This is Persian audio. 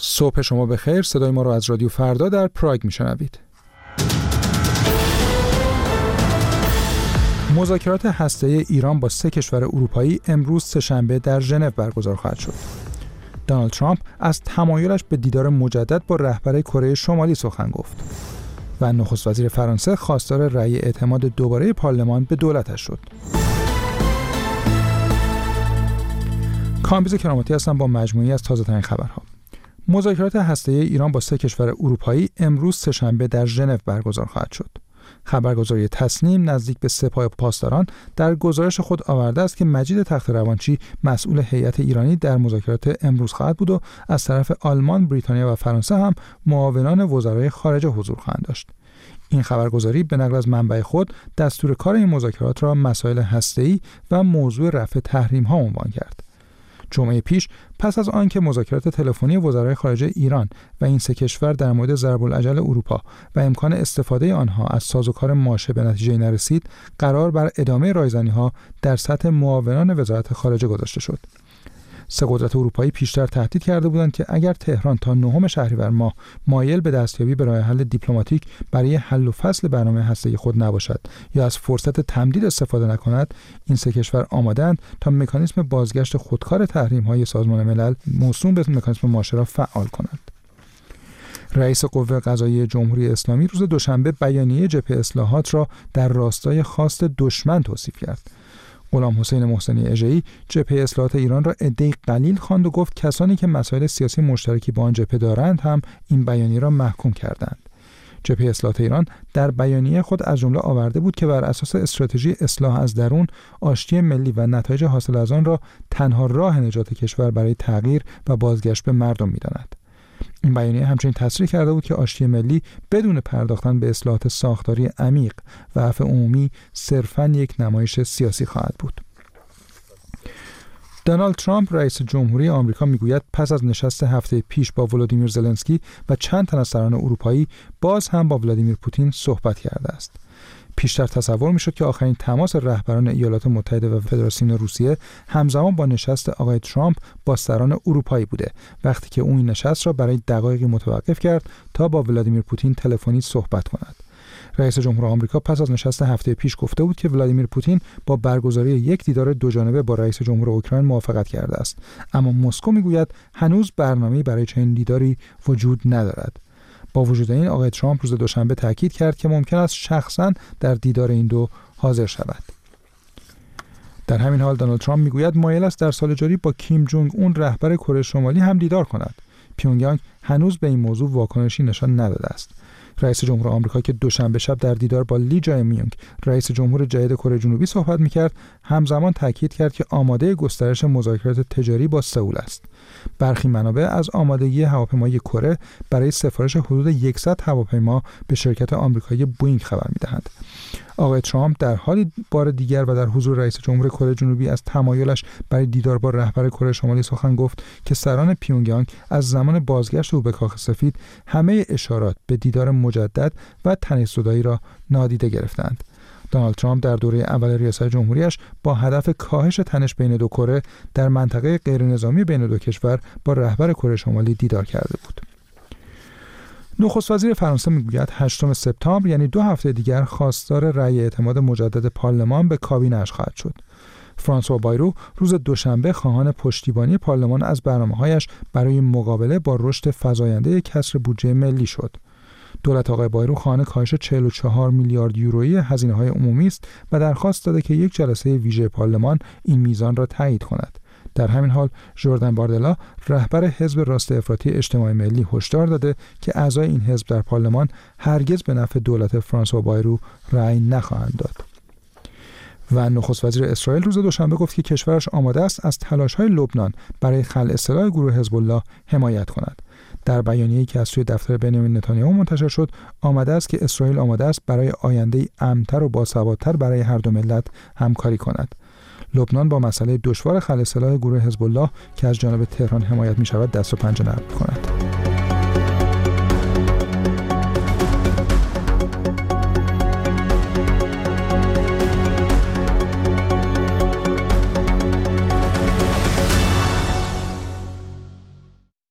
صبح شما بخیر. صدای ما را از رادیو فردا در پراگ میشنوید. مذاکرات هسته‌ای ایران با 3 کشور اروپایی امروز سه‌شنبه در ژنو برگزار خواهد شد. دونالد ترامپ از تمایلش به دیدار مجدد با رهبر کره شمالی سخن گفت و نخست وزیر فرانسه خواستار رأی اعتماد دوباره پارلمان به دولتش شد. کامبیز کراماتی هستم با مجموعی از تازه‌ترین خبرها. مذاکرات هسته‌ای ایران با 3 کشور اروپایی امروز سه‌شنبه در ژنو برگزار خواهد شد. خبرگزاری تصنیم نزدیک به سپاه پاسداران در گزارش خود آورده است که مجید تخت‌روانچی مسئول هیئت ایرانی در مذاکرات امروز خواهد بود و از طرف آلمان، بریتانیا و فرانسه هم معاونان وزرای خارجه حضور خواهند داشت. این خبرگزاری به نقل از منبع خود دستور کار این مذاکرات را مسائل هسته‌ای و موضوع رفع تحریم‌ها عنوان کرد. جمعه پیش پس از آنکه مذاکرات تلفنی وزرای خارجه ایران و این 3 کشور در مورد ضرب العجل اروپا و امکان استفاده آنها از سازوکار ماشه به نتیجه نرسید، قرار بر ادامه رایزنی‌ها در سطح معاونان وزارت خارجه گذاشته شد. 3 قدرت اروپایی پیشتر تهدید کرده بودند که اگر تهران تا 9 شهریور ماه مایل به دستیابی به راه حل دیپلماتیک برای حل و فصل برنامه هسته‌ای خود نباشد یا از فرصت تمدید استفاده نکند، این 3 کشور آماده‌اند تا مکانیزم بازگشت خودکار تحریم‌های سازمان ملل موسوم به مکانیزم ماشه را فعال کنند. رئیس قوه قضاییه جمهوری اسلامی روز دوشنبه بیانیه جبهه اصلاحات را در راستای خواست دشمن توصیف کرد. غلام حسین محسنی اژه‌ای جبهه اصلاحات ایران را عده‌ای قلیل خواند و گفت کسانی که مسائل سیاسی مشترکی با آن جبهه دارند هم این بیانیه را محکوم کردند. جبهه اصلاحات ایران در بیانیه خود از جمله آورده بود که بر اساس استراتژی اصلاح از درون، آشتی ملی و نتایج حاصل از آن را تنها راه نجات کشور برای تغییر و بازگشت به مردم می‌داند. این بیانیه همچنین تصریح کرده بود که آشتی ملی بدون پرداختن به اصلاحات ساختاری عمیق و عفو عمومی صرفاً یک نمایش سیاسی خواهد بود. دونالد ترامپ رئیس جمهوری آمریکا میگوید پس از نشست هفته پیش با ولادیمیر زلنسکی و چند تن از سران اروپایی باز هم با ولادیمیر پوتین صحبت کرده است. پیشتر تصور میشد که آخرین تماس رهبران ایالات متحده و فدراسیون روسیه همزمان با نشست آقای ترامپ با سران اروپایی بوده، وقتی که اون این نشست را برای دقایقی متوقف کرد تا با ولادیمیر پوتین تلفنی صحبت کند. رئیس جمهور آمریکا پس از نشست هفته پیش گفته بود که ولادیمیر پوتین با برگزاری یک دیدار دوجانبه با رئیس جمهور اوکراین موافقت کرده است، اما مسکو میگوید هنوز برنامه‌ای برای چنین دیداری وجود ندارد. با وجود این، آقای ترامپ روز دوشنبه تاکید کرد که ممکن است شخصاً در دیدار این دو حاضر شود. در همین حال دونالد ترامپ میگوید مایل است در سال جاری با کیم جونگ اون رهبر کره شمالی هم دیدار کند. پیونگیانگ هنوز به این موضوع واکنشی نشان نداده است. رئیس جمهور آمریکا که دوشنبه شب در دیدار با لی جای میونگ رئیس جمهور جدید کره جنوبی صحبت می‌کرد، همزمان تاکید کرد که آماده گسترش مذاکرات تجاری با سئول است. برخی منابع از آمادگی هواپیمای کره برای سفارش حدود 100 هواپیما به شرکت آمریکایی بوئینگ خبر می‌دهند. آقای ترامپ در حالی بار دیگر و در حضور رئیس جمهور کره جنوبی از تمایلش برای دیدار با رهبر کره شمالی سخن گفت که سران پیونگیانگ از زمان بازگشت او به کاخ سفید همه اشارات به دیدار مجدد و تنش‌زدایی را نادیده گرفتند. دونالد ترامپ در دوره اول ریاست جمهوریش با هدف کاهش تنش بین دو کره در منطقه غیرنظامی بین دو کشور با رهبر کره شمالی دیدار کرده بود. نخست وزیر فرانسه میگوید 8 سپتامبر یعنی 2 هفته دیگر خواستار رأی اعتماد مجدد پارلمان به کابینه‌اش خواهد شد. فرانسوا بایرو روز دوشنبه خواهان پشتیبانی پارلمان از برنامه‌هایش برای مقابله با رشد فزاینده کسر بودجه ملی شد. دولت آقای بایرو خواهان کاهش 44 میلیارد یورویی هزینه‌های عمومی است و درخواست داده که یک جلسه ویژه پارلمان این میزان را تایید کند. در همین حال ژوردن باردلا رهبر حزب راست افراطی اجتماع ملی هشدار داده که اعضای این حزب در پارلمان هرگز به نفع دولت فرانسوا بایرو رأی نخواهند داد. و نخست وزیر اسرائیل روز دوشنبه گفت که کشورش آماده است از تلاش‌های لبنان برای خلع سلاح گروه حزب الله حمایت کند. در بیانیه‌ای که از سوی دفتر بنیامین نتانیاهو منتشر شد، آمده است که اسرائیل آماده است برای آینده‌ای امن‌تر و باثبات‌تر برای هر دو ملت همکاری کند. لبنان با مسئله دشوار خلع سلاح گروه حزب الله که از جانب تهران حمایت می‌شود دست و پنجه نرم کند.